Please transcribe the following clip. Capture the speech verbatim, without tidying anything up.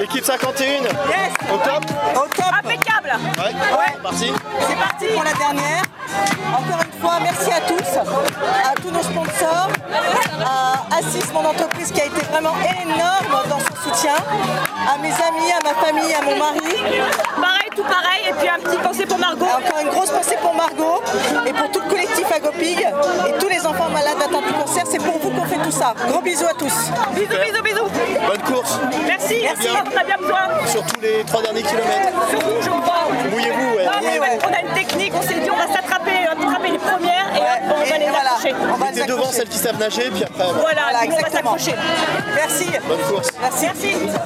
L'équipe cinquante et un, Yes. au top. Au top. Impeccable. Ouais, Ouais. c'est parti. C'est parti pour la dernière. Encore une fois, merci à tous, à tous nos sponsors, à Assis, mon entreprise qui a été vraiment énorme dans son soutien, à mes amis, à ma famille, à mon mari. Pareil, tout pareil. Et puis un petit pensée pour Margot. Et encore une grosse pensée pour Margot et pour tout le collectif Agopig et tous les enfants malades atteints du cancer. C'est pour vous qu'on fait tout ça. Gros bisous à tous. Bisous, bisous, bisous. Bonne course. Merci. Merci. On a bien besoin. Sur tous les trois derniers kilomètres. Surtout, je crois. Mouillez-vous, ouais. Non, mais ouais. on a une technique. On s'est dit, on va s'attraper, on va attraper les premières et hop, on va Et les voilà, accrocher. on va les Mettez devant accrocher. celles qui savent nager, puis après. Voilà, Voilà, nous, on va exactement. s'accrocher. Merci. Bonne course. Merci. Merci.